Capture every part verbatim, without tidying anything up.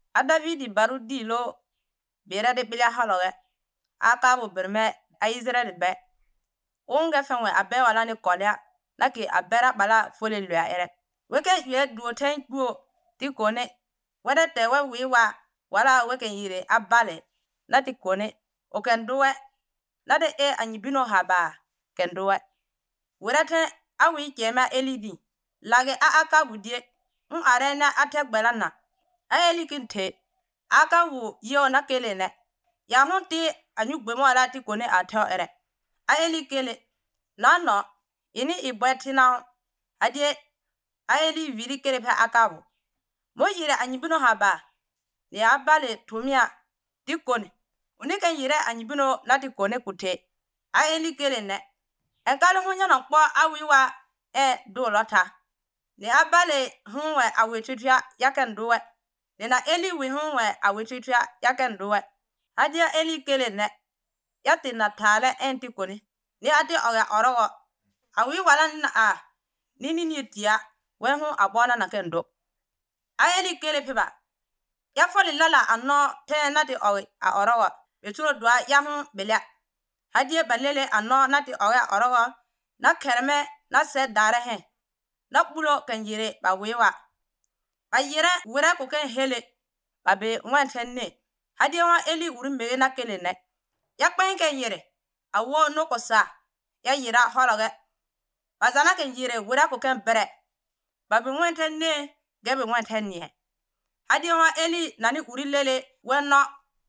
a Davidi baru dilo bere de bilia haloge aka bu berme a Israel be unge fenwe abe wala ni kolya laki abera bala fole lua ere weke ye duo ten duo ti kone wede te we wiwa wala weke yire abale lati kone o ken duwe lade e anyibino haba ken duwe werete awi kema elidi lage a aka budie un arena ategbela na a eli kinte aka wu yo na kele ne ya hunti anyugbe mo ala ti kone atho ere a eli kele na no ini ibwetina adie a eli viri kele pe akabu mo yire anyibino haba ni abale tumia ti kone unike yire anyibino na ti kone kute a eli kele ne enkale hunya na kpo awiwa e do lota ni abale hunwe awetwetwa yakenduwe ni na eli wi hunwe awetwetwa yakenduwe adia eli kele ne yati na tale enti kone ni ati oga orogo awi wala na a nini ni tia we hu abona na kendo a eli kele peba ya foli lala anno te na ti owi a orogo beturo dua ya hu belia adie balele anno na ti oga orogo na kerme na se dare he na bulo kanjire ba wiwa ba yire wura ko ken hele ba be wantenne adie wa eli wuru me na kele ne ya kpen ken yire awo no ko sa ya yira hologe bazana ken yire wura ko ken bere ba be wantenne gebe wantenne adie wa eli nani uri lele wenno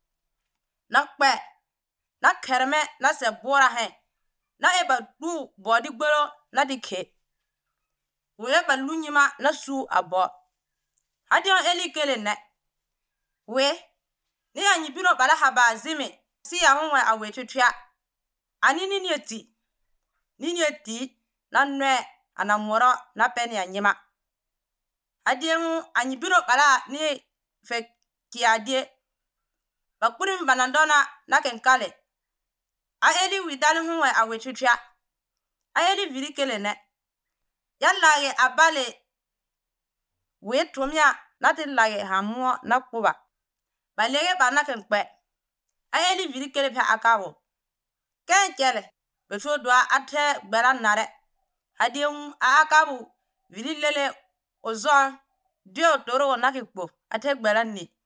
na kpe na kerme na se bora he na eba du bodi gboro na dike we ba lunyima na su abo adie wa eli kele ne we ni anyibino bala haba zimi si ya hunwe awetwetwa anini ni eti nini eti na nwe anamoro na peni anyima adie hu anyibino bala ni fe kiadie bakurim banandona na kenkale a eli widali hunwe awetwetwa a eli viri kele ne yalla abale we tumia na ti lage hamuo na kuba balege bana kenkpe a eli viri kele pe akawo ken kele betro doa ate gbera nare adie hu a akabu viri lele ozo dio toro na kekpo ate gbera ni